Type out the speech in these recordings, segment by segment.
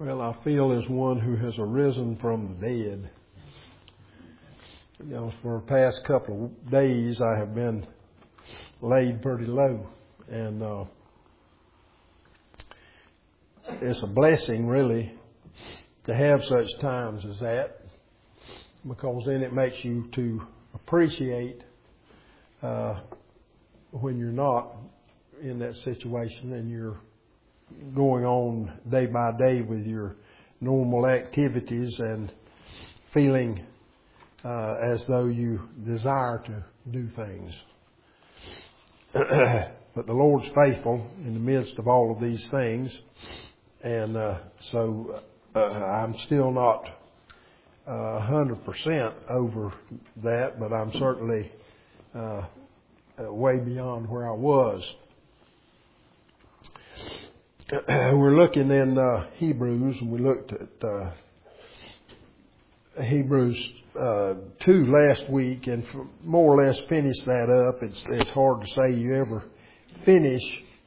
Well, I feel as one who has arisen from the dead. For the past couple of days, I have been laid pretty low. And it's a blessing, really, to have such times as that, because then it makes you to appreciate when you're not in that situation and you're going on day by day with your normal activities and feeling as though you desire to do things. But the Lord's faithful in the midst of all of these things. And so I'm still not 100% over that, but I'm certainly way beyond where I was. We're looking in Hebrews, and we looked at Hebrews 2 last week, and more or less finished that up. It's hard to say you ever finish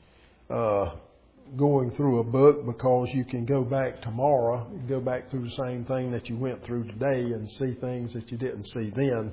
going through a book, because you can go back tomorrow and go back through the same thing that you went through today and see things that you didn't see then.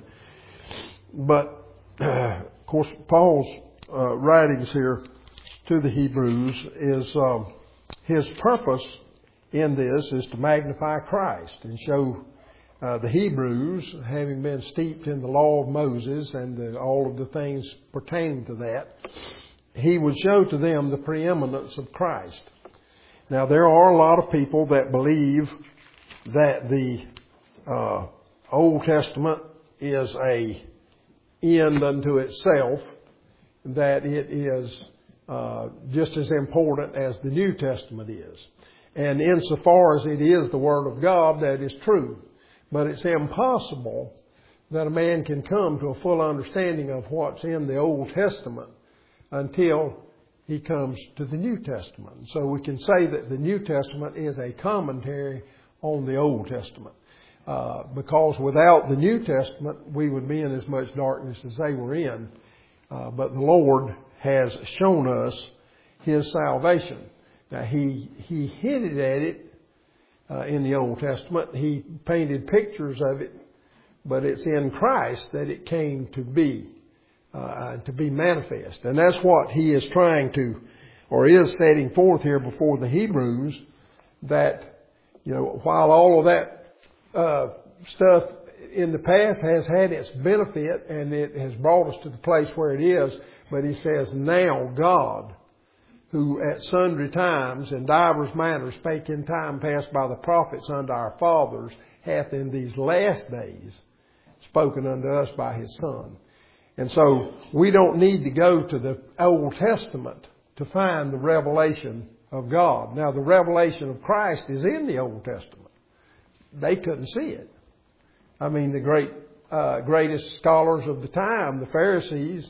But of course, Paul's writings here to the Hebrews is his purpose in this is to magnify Christ and show the Hebrews, having been steeped in the law of Moses and all of the things pertaining to that, he would show to them the preeminence of Christ. Now, there are a lot of people that believe that the Old Testament is a end unto itself, that it is just as important as the New Testament is. And insofar as it is the Word of God, that is true. But it's impossible that a man can come to a full understanding of what's in the Old Testament until he comes to the New Testament. So we can say that the New Testament is a commentary on the Old Testament. Because without the New Testament, we would be in as much darkness as they were in. But the Lord has shown us His salvation. Now, He hinted at it in the Old Testament. He painted pictures of it, but it's in Christ that it came to be manifest. And that's what He is trying to, or is setting forth here before the Hebrews, that, while all of that stuff in the past has had its benefit and it has brought us to the place where it is, but He says, now God, who at sundry times and divers manners spake in time past by the prophets unto our fathers, hath in these last days spoken unto us by His Son. And so we don't need to go to the Old Testament to find the revelation of God. Now, the revelation of Christ is in the Old Testament. They couldn't see it. I mean, the greatest scholars of the time, the Pharisees,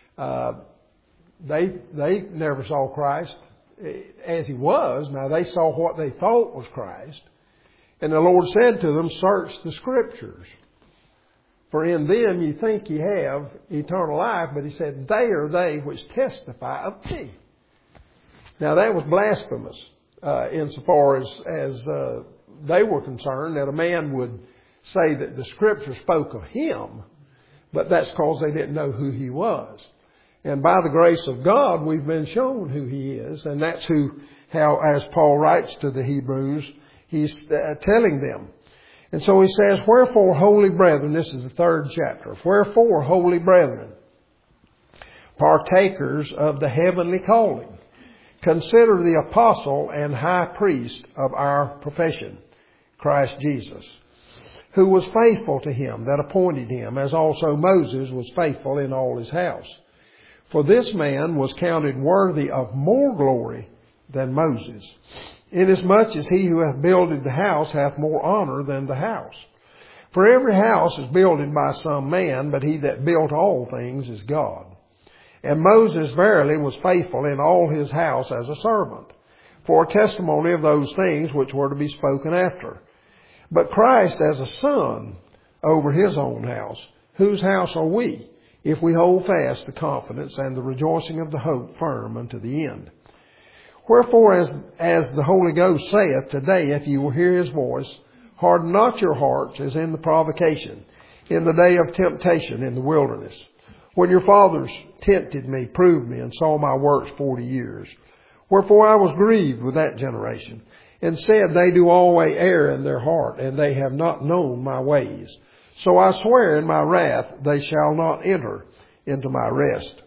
they never saw Christ as He was. Now, they saw what they thought was Christ. And the Lord said to them, search the Scriptures, for in them you think you have eternal life. But He said, they are they which testify of me. Now, that was blasphemous insofar as they were concerned, that a man would say that the Scripture spoke of him, but that's because they didn't know who He was. And by the grace of God, we've been shown who He is, and that's how, as Paul writes to the Hebrews, he's telling them. And so he says, wherefore, holy brethren, this is the 3rd chapter, wherefore, holy brethren, partakers of the heavenly calling, consider the apostle and high priest of our profession, Christ Jesus, who was faithful to Him that appointed him, as also Moses was faithful in all his house. For this man was counted worthy of more glory than Moses, inasmuch as he who hath builded the house hath more honor than the house. For every house is builded by some man, but he that built all things is God. And Moses verily was faithful in all his house as a servant, for a testimony of those things which were to be spoken after. But Christ as a son over His own house, whose house are we, if we hold fast the confidence and the rejoicing of the hope firm unto the end. Wherefore, as the Holy Ghost saith, today, if you will hear His voice, harden not your hearts as in the provocation, in the day of temptation in the wilderness, when your fathers tempted me, proved me, and saw my works 40 years. Wherefore I was grieved with that generation, and said, they do always err in their heart, and they have not known my ways. So I swear in my wrath, they shall not enter into my rest.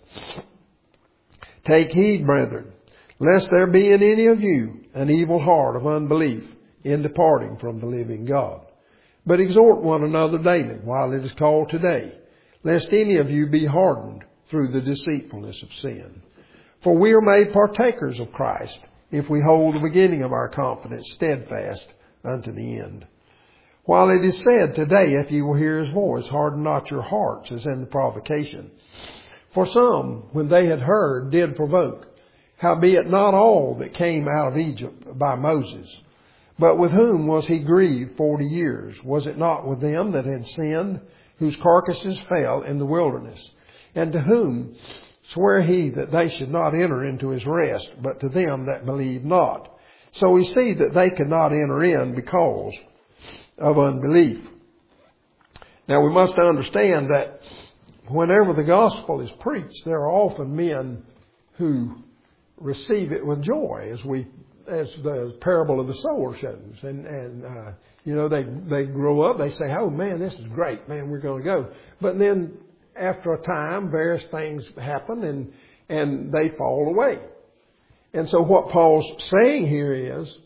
Take heed, brethren, lest there be in any of you an evil heart of unbelief in departing from the living God. But exhort one another daily, while it is called today, lest any of you be hardened through the deceitfulness of sin. For we are made partakers of Christ, if we hold the beginning of our confidence steadfast unto the end. While it is said, today, if you will hear His voice, harden not your hearts as in the provocation. For some, when they had heard, did provoke, howbeit not all that came out of Egypt by Moses. But with whom was he grieved 40 years? Was it not with them that had sinned, whose carcasses fell in the wilderness? And to whom sware he that they should not enter into his rest, but to them that believed not? So we see that they could not enter in because of unbelief. Now we must understand that whenever the gospel is preached, there are often men who receive it with joy, as the parable of the sower shows. And they grow up, they say, oh man, this is great, man, we're going to go. But then after a time, various things happen and they fall away. And so what Paul's saying here is,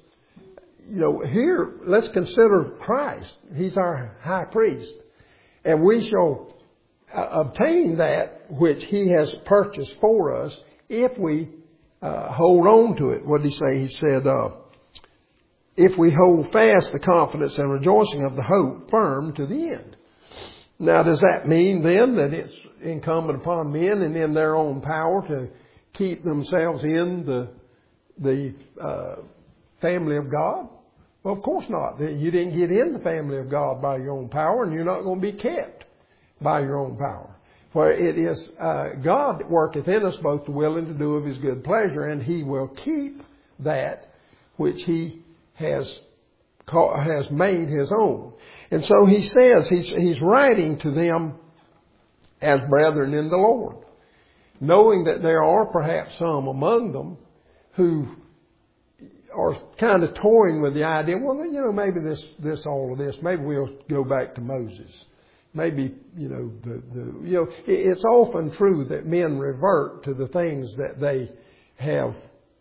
here, let's consider Christ. He's our high priest. And we shall obtain that which He has purchased for us if we hold on to it. What did he say? He said, if we hold fast the confidence and rejoicing of the hope firm to the end. Now, does that mean then that it's incumbent upon men and in their own power to keep themselves in the family of God? Well, of course not. You didn't get in the family of God by your own power, and you're not going to be kept by your own power. For it is God that worketh in us both to will and to do of His good pleasure, and He will keep that which He has made His own. And so he says, he's writing to them as brethren in the Lord, knowing that there are perhaps some among them who are kind of toying with the idea, well, maybe all of this, maybe we'll go back to Moses. Maybe, it's often true that men revert to the things that they have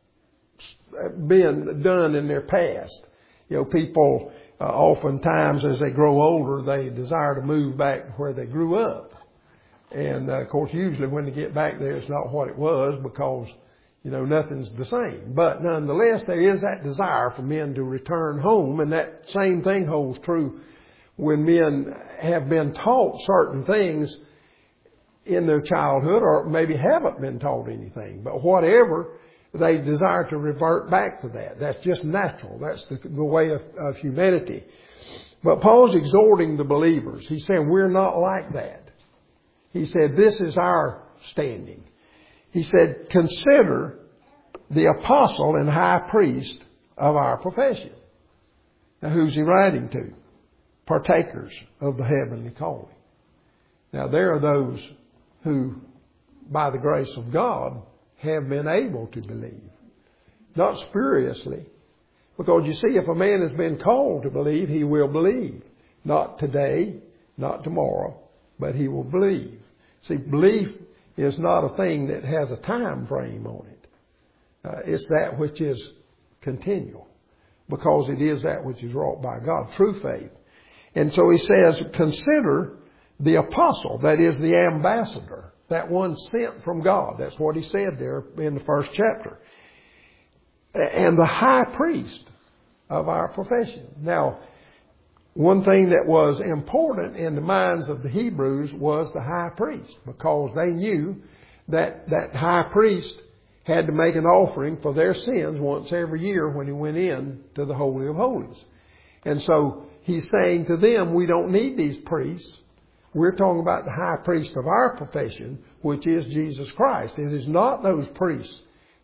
been done in their past. People oftentimes as they grow older, they desire to move back where they grew up. And of course, usually when they get back there, it's not what it was because, nothing's the same. But nonetheless, there is that desire for men to return home. And that same thing holds true when men have been taught certain things in their childhood or maybe haven't been taught anything. But whatever, they desire to revert back to that. That's just natural. That's the way of humanity. But Paul's exhorting the believers. He's saying we're not like that. He said this is our standing. He said consider the apostle and high priest of our profession. Now who's he writing to? Partakers of the heavenly calling. Now there are those who, by the grace of God, have been able to believe. Not spuriously. Because you see, if a man has been called to believe, he will believe. Not today, not tomorrow, but he will believe. See, belief is not a thing that has a time frame on it. It's that which is continual. Because it is that which is wrought by God, true faith. And so he says, consider the apostle, that is the ambassador, that one sent from God. That's what he said there in the first chapter. And the high priest of our profession. Now, one thing that was important in the minds of the Hebrews was the high priest, because they knew that that high priest had to make an offering for their sins once every year when he went in to the Holy of Holies. And so he's saying to them, we don't need these priests. We're talking about the high priest of our profession, which is Jesus Christ. It is not those priests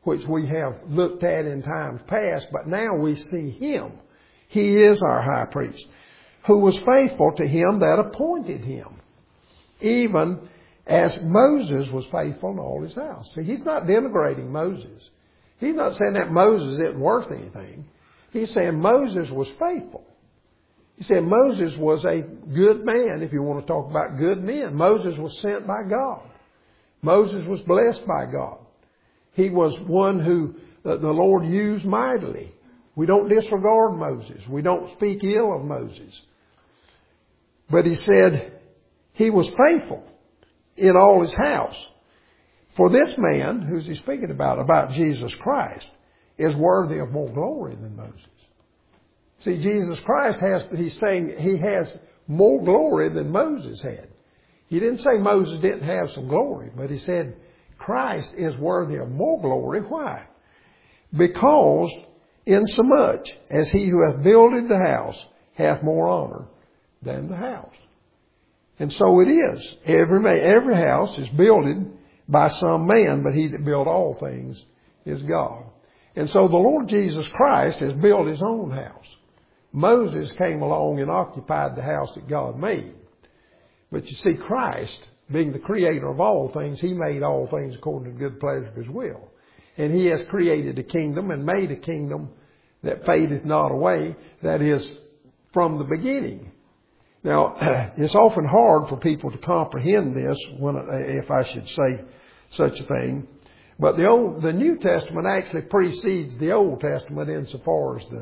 which we have looked at in times past, but now we see Him. He is our high priest, who was faithful to Him that appointed Him, even as Moses was faithful in all his house. See, He's not denigrating Moses. He's not saying that Moses isn't worth anything. He's saying Moses was faithful. He said Moses was a good man, if you want to talk about good men. Moses was sent by God. Moses was blessed by God. He was one who the Lord used mightily. We don't disregard Moses. We don't speak ill of Moses. But he said he was faithful in all his house. For this man, who's he speaking about Jesus Christ, is worthy of more glory than Moses. See, Jesus Christ he's saying he has more glory than Moses had. He didn't say Moses didn't have some glory, but he said Christ is worthy of more glory. Why? Because insomuch as he who hath builded the house hath more honor than the house. And so it is. Every house is builded by some man, but he that built all things is God. And so the Lord Jesus Christ has built His own house. Moses came along and occupied the house that God made. But you see, Christ, being the creator of all things, He made all things according to the good pleasure of His will. And He has created a kingdom and made a kingdom that fadeth not away, that is from the beginning. Now, it's often hard for people to comprehend this, if I should say such a thing. But the New Testament actually precedes the Old Testament insofar as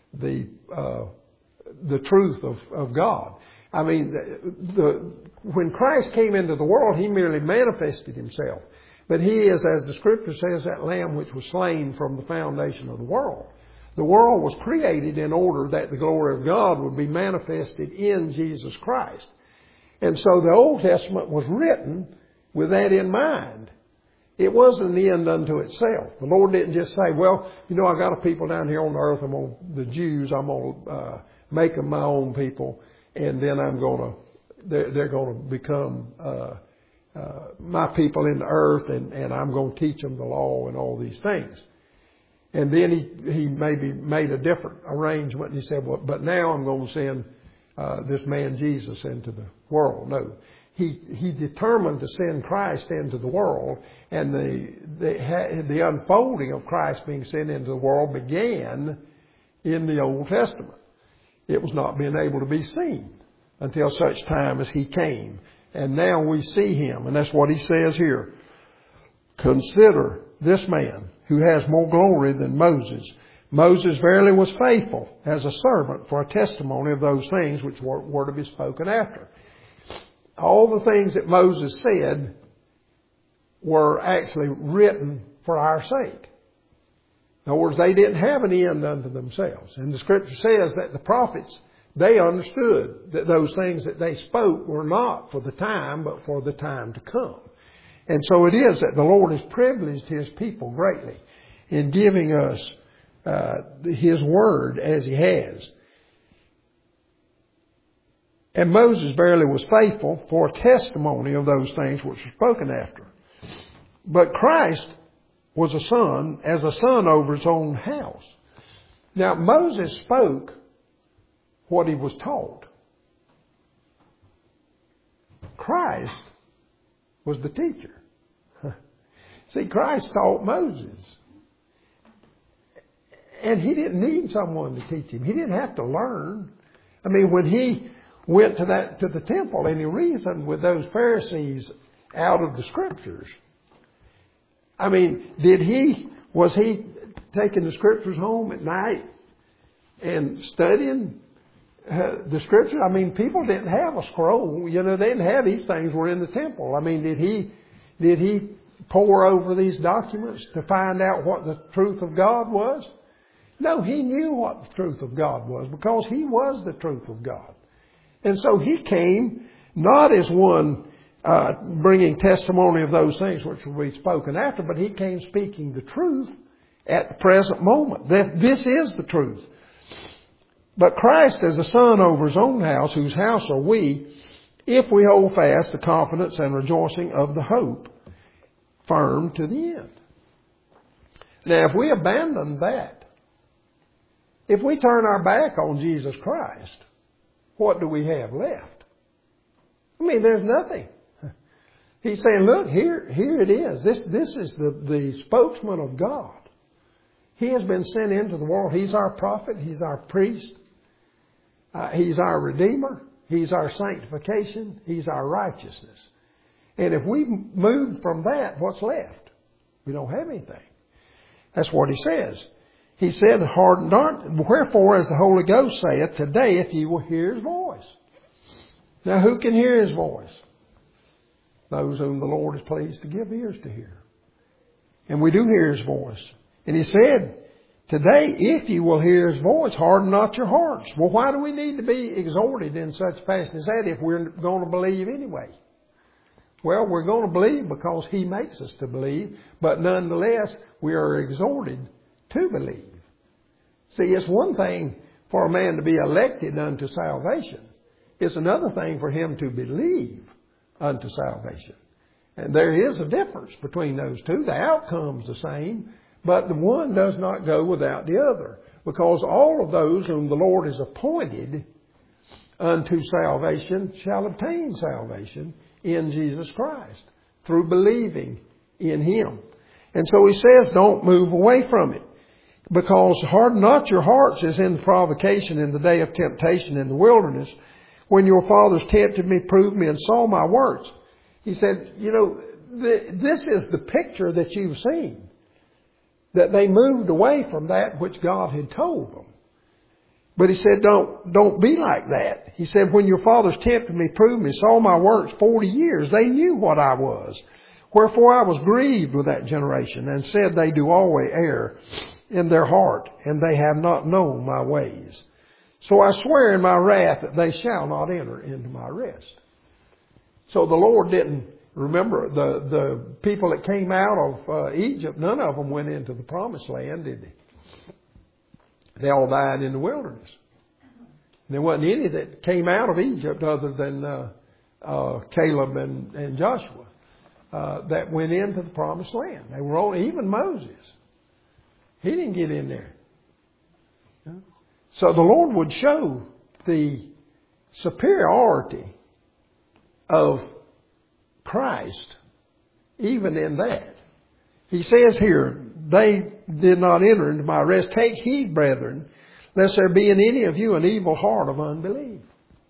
the truth of God. I mean, when Christ came into the world, He merely manifested Himself. But He is, as the Scripture says, that Lamb which was slain from the foundation of the world. The world was created in order that the glory of God would be manifested in Jesus Christ. And so the Old Testament was written with that in mind. It wasn't an end unto itself. The Lord didn't just say, well, I got a people down here on the earth, the Jews, I'm going to make them my own people, and then they're going to become my people in the earth, and I'm going to teach them the law and all these things. And then he maybe made a different arrangement, and He said, well, but now I'm going to send this man Jesus into the world. No. He determined to send Christ into the world, and the unfolding of Christ being sent into the world began in the Old Testament. It was not being able to be seen until such time as He came. And now we see Him, and that's what He says here. Consider this man who has more glory than Moses. Moses verily was faithful as a servant for a testimony of those things which were to be spoken after. All the things that Moses said were actually written for our sake. In other words, they didn't have an end unto themselves. And the Scripture says that the prophets, they understood that those things that they spoke were not for the time, but for the time to come. And so it is that the Lord has privileged His people greatly in giving us His Word as He has. And Moses verily was faithful for a testimony of those things which were spoken after. But Christ was a son over His own house. Now, Moses spoke what he was taught. Christ was the teacher. See, Christ taught Moses. And He didn't need someone to teach Him. He didn't have to learn. I mean, when He went to the temple and He reasoned with those Pharisees out of the Scriptures, I mean, was he taking the Scriptures home at night and studying the Scripture? I mean, people didn't have a scroll. They didn't have these things were in the temple. I mean, did he pore over these documents to find out what the truth of God was? No, He knew what the truth of God was because He was the truth of God. And so He came not as one bringing testimony of those things which will be spoken after, but He came speaking the truth at the present moment. This is the truth. But Christ is a son over His own house, whose house are we, if we hold fast the confidence and rejoicing of the hope firm to the end. Now, if we abandon that, if we turn our back on Jesus Christ, what do we have left? I mean, there's nothing. He's saying, look, here it is. This is the spokesman of God. He has been sent into the world. He's our prophet. He's our priest. He's our redeemer. He's our sanctification. He's our righteousness. And if we move from that, what's left? We don't have anything. That's what he says. He said, harden not. Wherefore, as the Holy Ghost saith, today, if ye will hear his voice. Now, who can hear his voice? Those whom the Lord is pleased to give ears to hear. And we do hear his voice. And he said, today, if you will hear his voice, harden not your hearts. Well, why do we need to be exhorted in such fashion as that if we're going to believe anyway? Well, we're going to believe because he makes us to believe, but nonetheless, we are exhorted to believe. See, it's one thing for a man to be elected unto salvation. It's another thing for him to believe unto salvation. And there is a difference between those two. The outcome's the same, but the one does not go without the other. Because all of those whom the Lord has appointed unto salvation shall obtain salvation in Jesus Christ through believing in him. And so he says, don't move away from it. Because harden not your hearts as in the provocation in the day of temptation in the wilderness, when your fathers tempted me, proved me, and saw my works. He said, this is the picture that you've seen. That they moved away from that which God had told them. But he said, don't be like that. He said, when your fathers tempted me, proved me, saw my works 40 years, they knew what I was. Wherefore I was grieved with that generation, and said, they do always err in their heart, and they have not known my ways. So I swear in my wrath that they shall not enter into my rest. So the Lord didn't, remember, the people that came out of Egypt, none of them went into the promised land, did they? They all died in the wilderness. There wasn't any that came out of Egypt other than Caleb and Joshua that went into the promised land. They were all, even Moses. He didn't get in there. So the Lord would show the superiority of Christ even in that. He says here, they did not enter into my rest. Take heed, brethren, lest there be in any of you an evil heart of unbelief.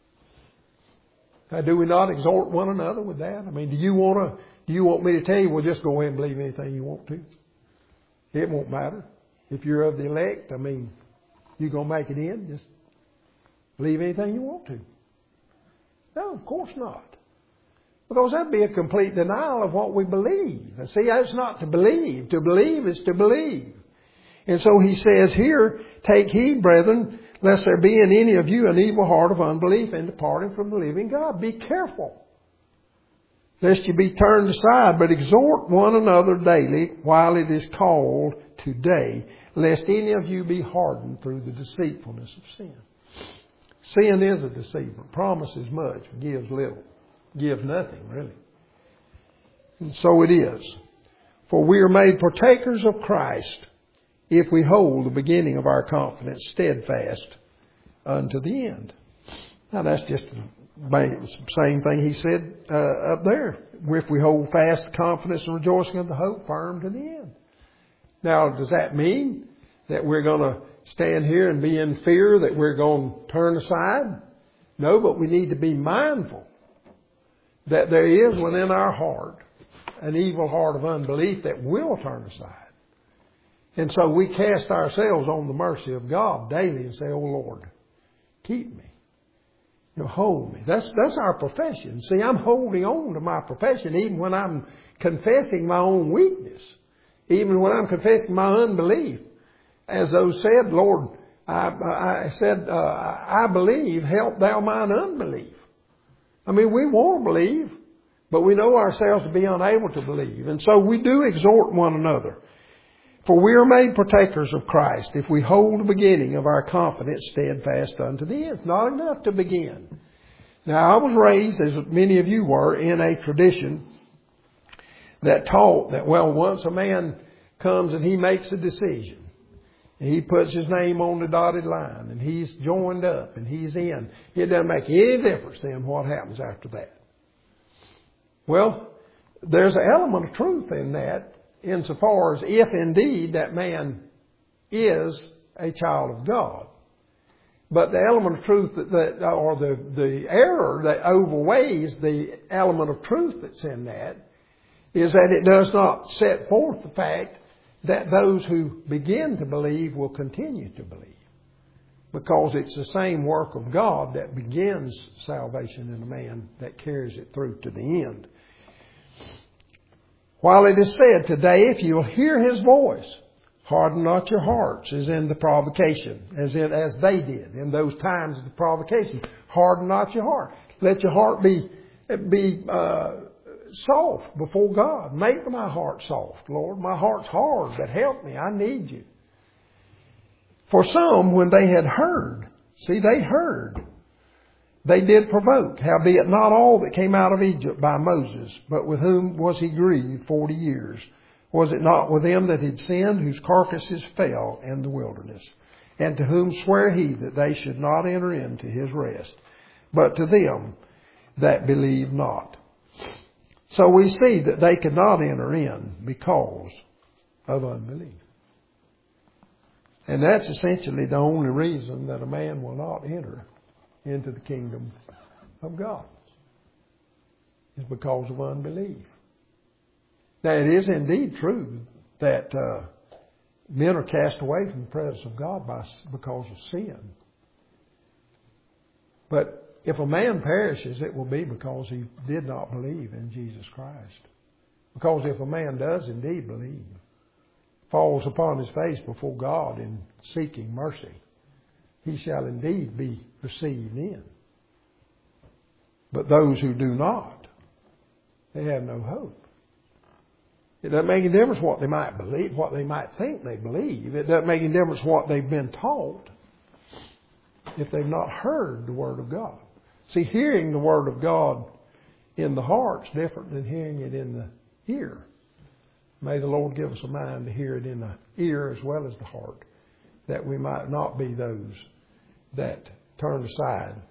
Now, do we not exhort one another with that? I mean, do you want me to tell you, well, just go ahead and believe anything you want to? It won't matter. If you're of the elect, I mean, you're going to make it in. Just believe anything you want to. No, of course not. Because that'd be a complete denial of what we believe. And see, that's not to believe. To believe is to believe. And so he says here, take heed, brethren, lest there be in any of you an evil heart of unbelief in departing from the living God. Be careful, lest you be turned aside, but exhort one another daily while it is called today, lest any of you be hardened through the deceitfulness of sin. Sin is a deceiver. Promises much, gives little. Gives nothing, really. And so it is. For we are made partakers of Christ if we hold the beginning of our confidence steadfast unto the end. Now that's just the same thing he said up there. If we hold fast the confidence and rejoicing of the hope firm to the end. Now, does that mean that we're going to stand here and be in fear that we're going to turn aside? No, but we need to be mindful that there is within our heart an evil heart of unbelief that will turn aside. And so we cast ourselves on the mercy of God daily and say, oh Lord, keep me. Hold me. That's our profession. See, I'm holding on to my profession even when I'm confessing my own weakness. Even when I'm confessing my unbelief. As those said, Lord, I believe, help thou mine unbelief. I mean, we want to believe, but we know ourselves to be unable to believe. And so we do exhort one another. For we are made partakers of Christ if we hold the beginning of our confidence steadfast unto the end. It's not enough to begin. Now, I was raised, as many of you were, in a tradition that taught that, well, once a man comes and he makes a decision. And he puts his name on the dotted line and he's joined up and he's in. It doesn't make any difference then what happens after that. Well, there's an element of truth in that insofar as if indeed that man is a child of God. But the element of truth or the error that overweighs the element of truth that's in that is that it does not set forth the fact that those who begin to believe will continue to believe. Because it's the same work of God that begins salvation in a man that carries it through to the end. While it is said today, if you will hear His voice, harden not your hearts, as in the provocation, as they did in those times of the provocation. Harden not your heart. Let your heart be soft before God. Make my heart soft, Lord. My heart's hard, but help me. I need you. For some, when they had heard, see, they heard, they did provoke. Howbeit not all that came out of Egypt by Moses, but with whom was he grieved 40 years. Was it not with them that had sinned, whose carcasses fell in the wilderness? And to whom sware he that they should not enter into his rest, but to them that believe not? So we see that they could not enter in because of unbelief. And that's essentially the only reason that a man will not enter into the kingdom of God, is because of unbelief. Now, it is indeed true that men are cast away from the presence of God because of sin. But if a man perishes, it will be because he did not believe in Jesus Christ. Because if a man does indeed believe, falls upon his face before God in seeking mercy, he shall indeed be received in. But those who do not, they have no hope. It doesn't make any difference what they might believe, what they might think they believe. It doesn't make any difference what they've been taught if they've not heard the Word of God. See, hearing the Word of God in the heart's different than hearing it in the ear. May the Lord give us a mind to hear it in the ear as well as the heart, that we might not be those that turn aside